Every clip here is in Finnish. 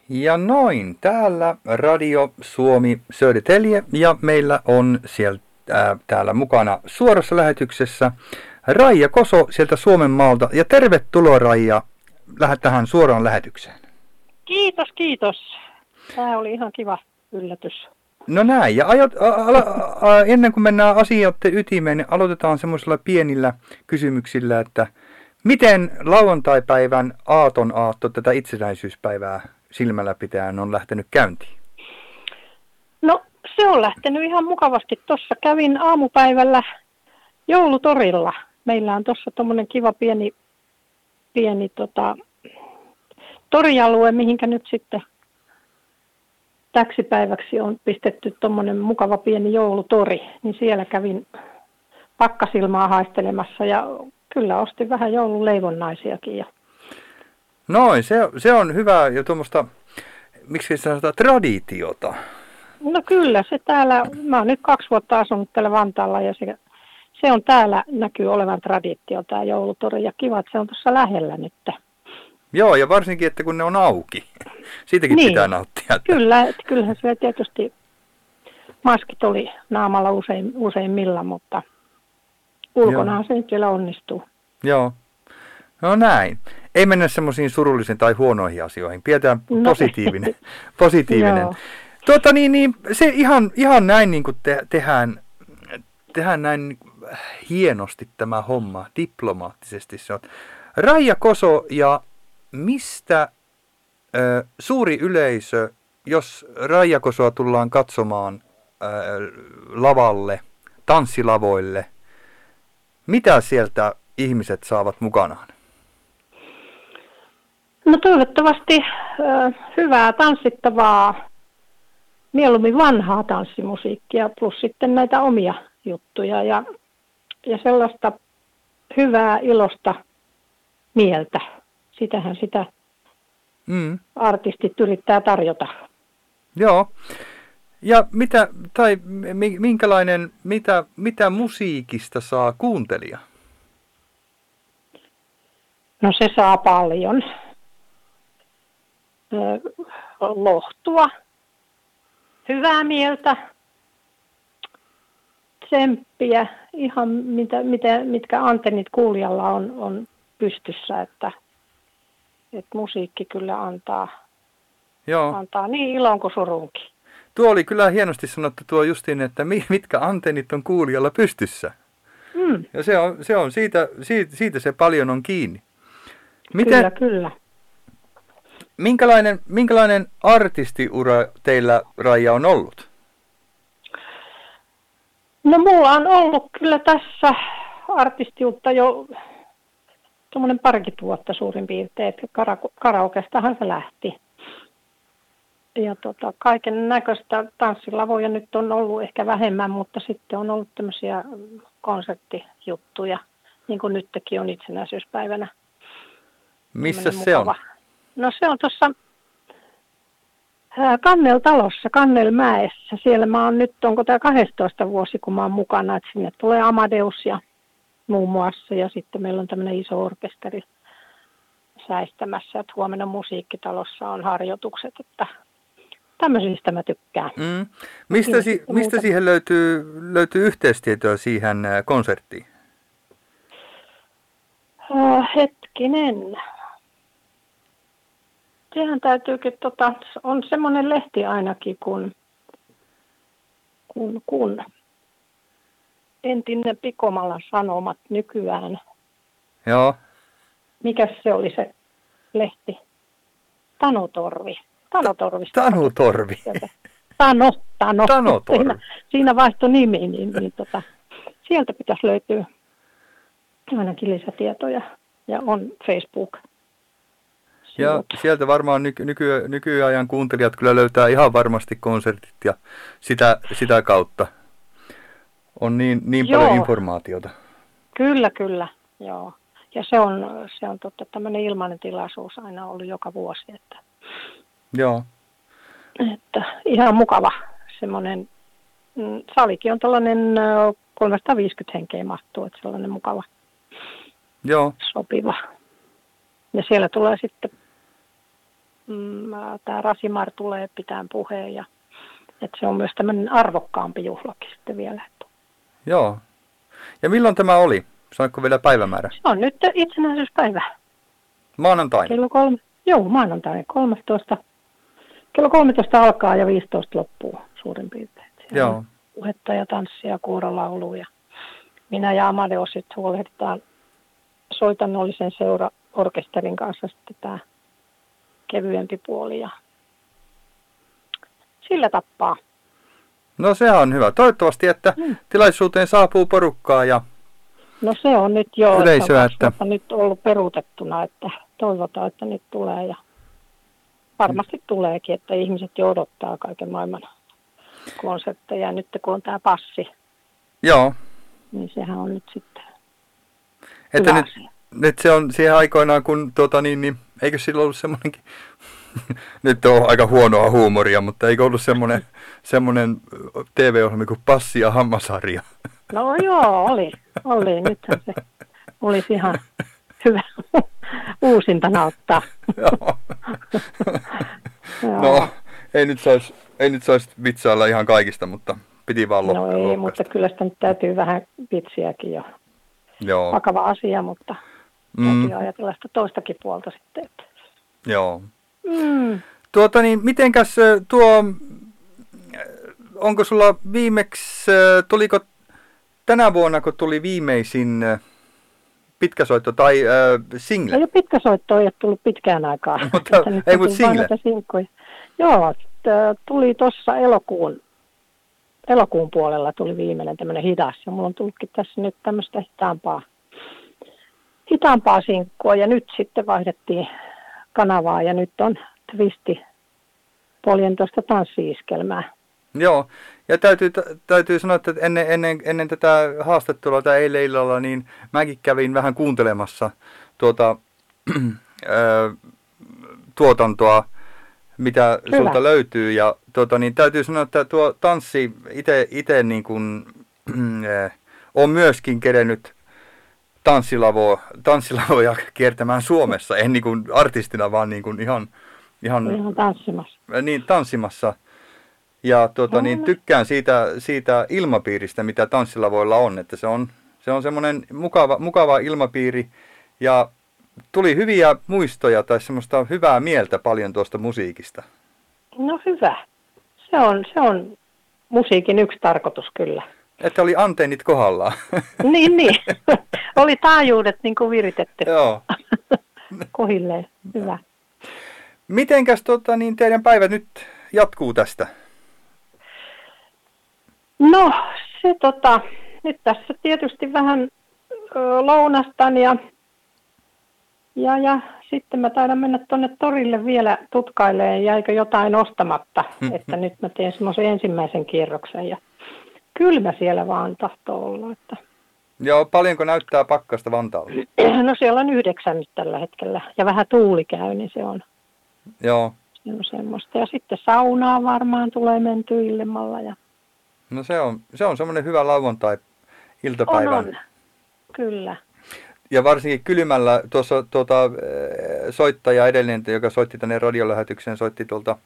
Ja noin, täällä Radio Suomi Södertälje ja meillä on täällä mukana suorassa lähetyksessä Raija Koso sieltä Suomen maalta. Ja tervetuloa Raija tähän suoraan lähetykseen. Kiitos, kiitos. Tämä oli ihan kiva yllätys. No näin, ja ennen kuin mennään asioiden ytimeen, niin aloitetaan semmoisilla pienillä kysymyksillä, että miten lauantaipäivän aatto tätä itsenäisyyspäivää silmällä pitäen on lähtenyt käyntiin? No se on lähtenyt ihan mukavasti. Tuossa kävin aamupäivällä joulutorilla. Meillä on tuossa tommonen kiva pieni torialue, mihinkä nyt sitten täksi päiväksi on pistetty tommonen mukava pieni joulutori. Niin siellä kävin pakkasilmaa haistelemassa ja kyllä ostin vähän joululeivonnaisiakin. Noin, se on hyvä ja tuommoista, miksi sanotaan, traditiota. No kyllä, se täällä, mä oon nyt 2 vuotta asunut täällä Vantaalla ja se on täällä näkyy olevan traditio, tämä joulutori, ja kiva, että se on tuossa lähellä nyt. Joo, ja varsinkin, että kun ne on auki, siitäkin niin, pitää nauttia. Kyllähän se tietysti maskit oli naamalla useimmilla, mutta ulkonahan se nyt vielä onnistuu. Joo, no näin. Ei mennä semmoisiin surullisiin tai huonoihin asioihin, pidetään positiivinen. Se ihan näin niin kuin tehdään näin hienosti tämä homma, diplomaattisesti se on. Raija Koso, ja mistä suuri yleisö, jos Raija Kosoa tullaan katsomaan lavalle, tanssilavoille, mitä sieltä ihmiset saavat mukanaan? No toivottavasti hyvää tanssittavaa, mieluummin vanhaa tanssimusiikkia plus sitten näitä omia juttuja ja sellaista hyvää ilosta mieltä. Sitähän sitä artistit yrittää tarjota. Joo. Ja mitä musiikista saa kuuntelija? No se saa paljon. Lohtua, hyvää mieltä, tsemppiä, ihan mitkä antennit kuulijalla on pystyssä, että musiikki kyllä antaa niin ilon kuin surunkin. Tuo oli kyllä hienosti sanottu tuo justiin, että mitkä antennit on kuulijalla pystyssä. Ja se on siitä se paljon on kiinni. Kyllä. Minkälainen artistiura teillä, Raija, on ollut? No mulla on ollut kyllä tässä artistiutta jo tuommoinen 20 vuotta suurin piirtein, että karaokestahan se lähti. Ja kaiken näköistä tanssilavoja nyt on ollut ehkä vähemmän, mutta sitten on ollut tämmöisiä konserttijuttuja, niin kuin nytkin on itsenäisyyspäivänä. Missä se on? No se on tuossa Kanneltalossa, Kannelmäessä. Siellä mä oon nyt, onko tämä 12 vuosi, kun mä oon mukana, että sinne tulee Amadeus ja muun muassa. Ja sitten meillä on tämmöinen iso orkesteri säistämässä, että huomenna musiikkitalossa on harjoitukset, että tämmöisistä mä tykkään. Mistä siihen löytyy yhteistietoa siihen konserttiin? Hetkinen. Sehän täytyykin, on semmoinen lehti ainakin kun entinen Pikomalan Sanomat nykyään. Joo. Mikäs se oli se lehti? Tanutorvi. Tanutorvi. Tanotorvi. Siinä vaihtoi nimi, niin sieltä pitäisi löytyä ainakin lisätietoja. Ja on Facebook. Ja sieltä varmaan nykyajan kuuntelijat kyllä löytää ihan varmasti konsertit ja sitä kautta on niin paljon informaatiota. Kyllä, joo. Ja se on tämmöinen ilmainen tilaisuus aina ollut joka vuosi, että ihan mukava semmoinen, salikin on tällainen 350 henkeä mahtuu, että sellainen mukava, sopiva. Ja siellä tulee sitten tämä Rasimar tulee pitämään puheen ja että se on myös tämmöinen arvokkaampi juhlakin sitten vielä. Joo. Ja milloin tämä oli? Sanoitko vielä päivämäärä? Se on nyt itsenäisyyspäivä. Maanantaina? Kello 3. Joo, maanantaina 13. Kello 13 alkaa ja 15 loppuu suurin piirtein. Siellä Joo. on puhetta ja tanssia ja kuorolaulu ja minä ja Amadeus sitten huolehditaan soitannollisen seuraorkesterin kanssa sitten tämä kevyempi puoli ja sillä tappaa. No se on hyvä. Toivottavasti, että tilaisuuteen saapuu porukkaa ja No se on nyt jo, yleisöä, että on nyt ollut peruutettuna, että toivotaan, että nyt tulee ja varmasti tuleekin, että ihmiset jo odottaa kaiken maailman konsertteja. Nyt kun on tämä passi, joo. niin sehän on nyt sitten Että hyvä nyt, asia. nyt se on siihen aikoinaan, kun niin eikö sillä ollut semmoinenkin, nyt on aika huonoa huumoria, mutta eikö ollut semmoinen TV-ohjelma kuin Passi ja Hammasharja? No joo, oli. Nythän se olisi ihan hyvä uusintana ottaa. Joo. Joo. No, ei nyt saisi vitsailla ihan kaikista, mutta piti vaan No ei, lohkaista. mutta kyllä sitä nyt täytyy vähän vitsiäkin jo. Joo. Vakava asia, mutta täytyy ajatella sitä toistakin puolta sitten. Että. Joo. Mm. Mitenkäs onko sulla viimeksi, tuliko tänä vuonna, kun tuli viimeisin pitkäsoitto tai single? Ei ole pitkäsoittoa, ei ole tullut pitkään aikaa. Mutta, Että nyt ei, on mutta tullut vaan single. näitä sinkkuja. Joo, tuli tuossa elokuun puolella tuli viimeinen tämmöinen hidas. Ja mulla on tullutkin tässä nyt tämmöistä hitaampaa sinkkua. Ja nyt sitten vaihdettiin kanavaa ja nyt on Twisti poljentoista tanssiiskelmää. Joo, ja täytyy sanoa, että ennen tätä haastattelua tai eilen illalla, niin mäkin kävin vähän kuuntelemassa tuotantoa, mitä Hyvä. sulta löytyy. Ja niin täytyy sanoa, että tuo tanssi itse niin kuin, on myöskin kerennyt tanssilavoja kiertämään Suomessa, en niin kuin artistina, vaan niin kuin ihan tanssimassa. niin tanssimassa. Ja niin tykkään siitä ilmapiiristä, mitä tanssilavoilla on, että se on semmoinen mukava ilmapiiri ja tuli hyviä muistoja tai semmoista hyvää mieltä paljon tuosta musiikista. No hyvä. Se on musiikin yksi tarkoitus kyllä. Että oli antennit kohdallaan. Niin. Oli taajuudet niin kuin viritetty. Joo. Kohilleen. Hyvä. Mitenkäs niin teidän päivät nyt jatkuu tästä? No se nyt tässä tietysti vähän lounastan ja sitten mä taidan mennä tuonne torille vielä tutkailemaan, jäikö jotain ostamatta, että nyt mä teen semmoisen ensimmäisen kierroksen ja kylmä siellä vaan tahtoo olla. Että. Joo, paljonko näyttää pakkasta Vantaalla? No siellä on 9 nyt tällä hetkellä ja vähän tuuli käy, niin se on semmoista. Ja sitten saunaa varmaan tulee mentyä illemmalla. Ja. No se on semmoinen hyvä lauantai-iltapäivä. On, kyllä. Ja varsinkin kylmällä tuossa soittaja edellinen, joka soitti tänne radiolähetykseen, soitti tuolta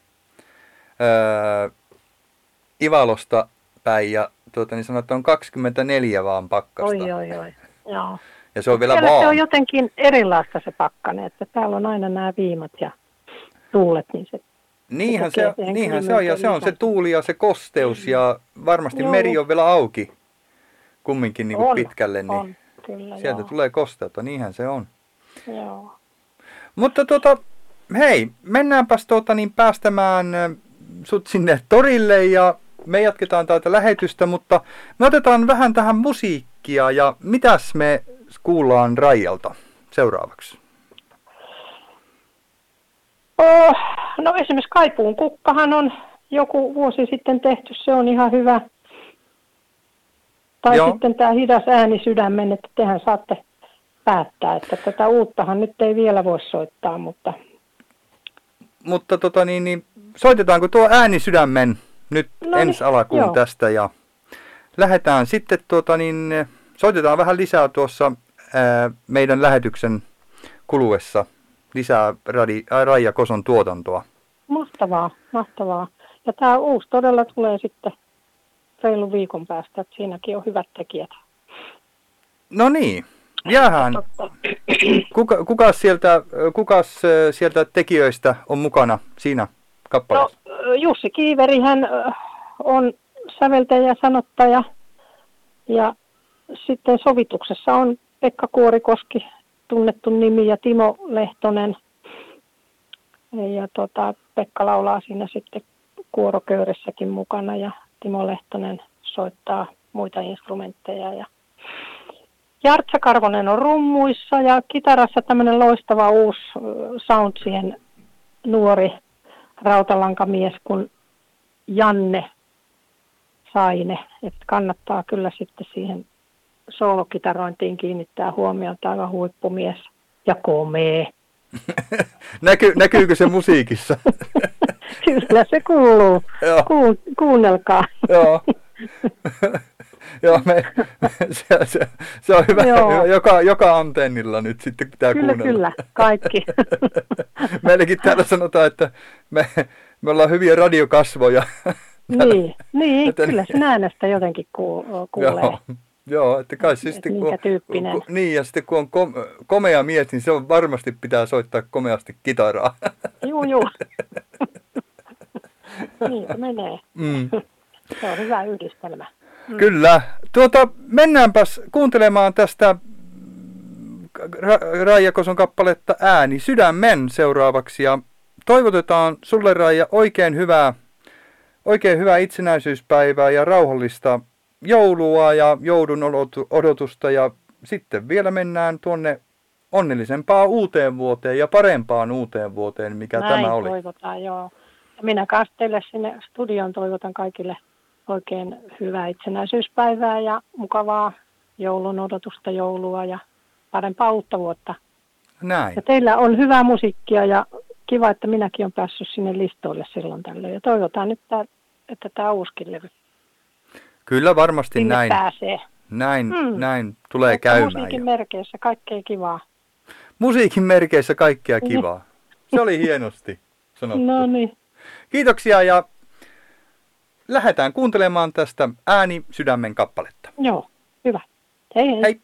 Ivalosta päin ja niin sanoi, että on 24 vaan pakkasta. Oi. Joo. Ja se on vielä siellä vaan. se on jotenkin erilaista se pakkane, että täällä on aina nämä viimat ja tuulet, niin se Niinhän se on, ja se on se tuuli ja se kosteus, ja varmasti meri on vielä auki kumminkin niin kuin pitkälle, niin on, kyllä, sieltä tulee kosteutta, niinhän se on. Joo. Mutta hei, mennäänpäs niin päästämään sut sinne torille, ja me jatketaan täältä lähetystä, mutta me otetaan vähän tähän musiikkia, ja mitäs me kuullaan Raijalta seuraavaksi? No esimerkiksi Kaipuun kukkahan on joku vuosi sitten tehty, se on ihan hyvä. Tai Joo. sitten tämä hidas ääni sydämen, että tehän saatte päättää, että tätä uuttahan nyt ei vielä voi soittaa, mutta... Mutta niin, soitetaanko tuo ääni sydämen nyt ensi alkuun joo. tästä ja lähdetään sitten soitetaan vähän lisää tuossa meidän lähetyksen kuluessa lisää Raija Koson tuotantoa. Mahtavaa. Ja tämä uusi todella tulee sitten reilun viikon päästä, että siinäkin on hyvät tekijät. No niin, jäähän. Kukas sieltä tekijöistä on mukana siinä kappaleessa? No, Jussi Kiiverihän on säveltäjä ja sanottaja. Ja sitten sovituksessa on Pekka Kuorikoski, tunnettu nimi, ja Timo Lehtonen. Ja Pekka laulaa siinä sitten kuoroköyressäkin mukana ja Timo Lehtonen soittaa muita instrumentteja. Ja Jartsa Karvonen on rummuissa ja kitarassa tämmöinen loistava uusi sound siihen nuori rautalankamies kuin Janne Saine. Että kannattaa kyllä sitten siihen soolokitarointiin kiinnittää huomiota, aivan huippumies ja komea. Näkyykö se musiikissa? Kyllä se kuuluu. Kuunnelkaa. Joo. Joo, se on hyvä. Joo. Joka antennilla nyt sitten pitää kuunnella. Kyllä, kaikki. Meilläkin täällä sanotaan, että me ollaan hyviä radiokasvoja. Niin, kyllä sen äänestä jotenkin kuulee. Joo, että kai se sitten niin, ja sitten kun on komea mies, niin se on varmasti pitää soittaa komeasti kitaraa. Juu. Niin se menee. Se on hyvä yhdistelmä. Kyllä. Mennäänpäs kuuntelemaan tästä Raija Koson kappaletta Ääni sydämen seuraavaksi. Ja toivotetaan sulle, Raija, oikein hyvää itsenäisyyspäivää ja rauhallista joulua ja joulun odotusta. Ja sitten vielä mennään tuonne onnellisempaan uuteen vuoteen ja parempaan uuteen vuoteen, mikä näin tämä oli. Toivotaan, joo. Ja minä kanssa teille sinne studioon toivotan kaikille oikein hyvää itsenäisyyspäivää ja mukavaa joulun odotusta, joulua ja parempaa uutta vuotta. Näin. Ja teillä on hyvää musiikkia ja kiva, että minäkin olen päässyt sinne listoille silloin tällöin. Ja toivotaan nyt, että tämä uuskin levy kyllä varmasti sinne näin. Pääsee. Näin tulee käymään. Musiikin merkeissä kaikkea kivaa. Musiikin merkeissä kaikkea kivaa. Se oli hienosti sanottu. No niin. Kiitoksia ja lähdetään kuuntelemaan tästä Ääni sydämen kappaletta. Joo, hyvä. Hei. Hei.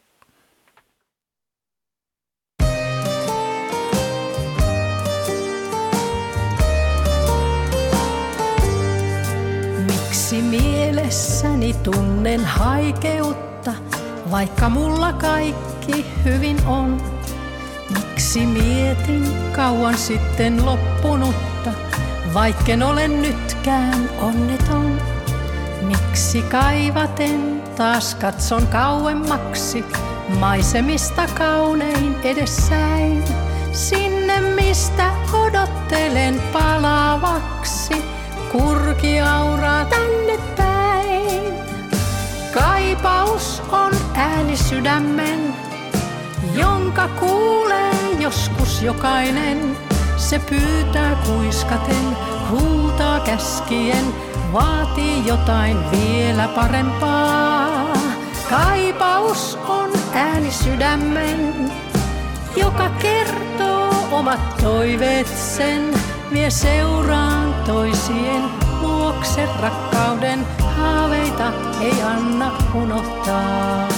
Miksi mielessäni tunnen haikeutta, vaikka mulla kaikki hyvin on? Miksi mietin kauan sitten loppunutta, vaikken ole nytkään onneton? Miksi kaivaten taas katson kauemmaksi, maisemista kaunein edessäin, sinne mistä odottelen palaavaksi, kurki auraa tänne päin. Kaipaus on ääni sydämen, jonka kuulee joskus jokainen. Se pyytää kuiskaten, huutaa käskien, vaatii jotain vielä parempaa. Kaipaus on ääni sydämen, joka kertoo omat toiveet sen, vie seuraan toisien luokse rakkauden, haaveita ei anna unohtaa.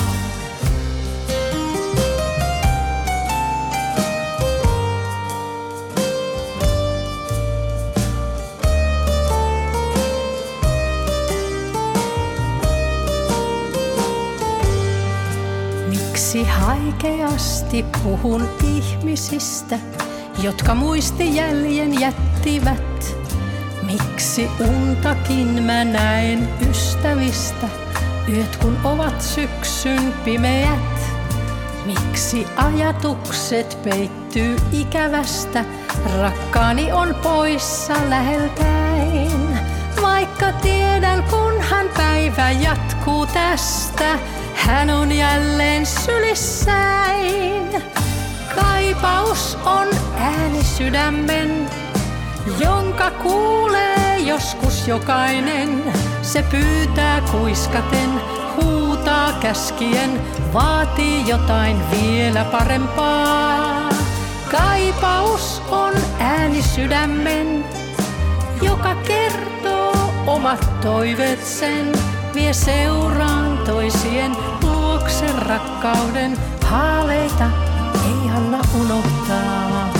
Miksi haikeasti puhun ihmisistä, jotka muistijäljen jättivät? Miksi untakin mä näen ystävistä, yöt kun ovat syksyn pimeät? Miksi ajatukset peittyy ikävästä, rakkaani on poissa läheltäin? Vaikka tiedän, kunhan päivä jatkuu tästä, hän on jälleen sylissäin. Kaipaus on ääni sydämen, jonka kuulee joskus jokainen. Se pyytää kuiskaten, huutaa käskien, vaatii jotain vielä parempaa. Kaipaus on ääni sydämen, joka kertoo omat toiveet sen. Vie seuraan toisien luokse rakkauden, haaveita ei anna unohtaa.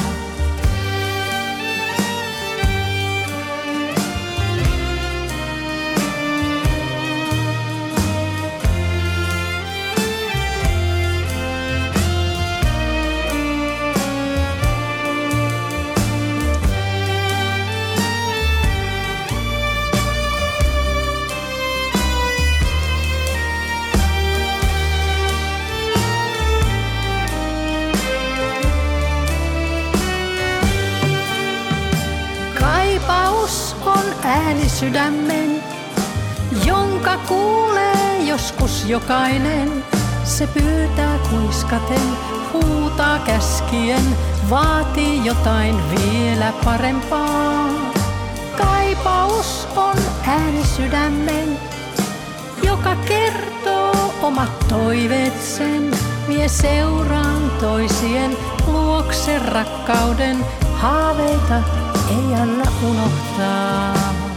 Kaipaus on ääni sydämen, jonka kuulee joskus jokainen. Se pyytää kuiskaten, huutaa käskien, vaatii jotain vielä parempaa. Kaipaus on ääni sydämen, joka kertoo omat toiveet sen. Vie seuraan toisien luokse rakkauden, haaveita ei anna unohtaa.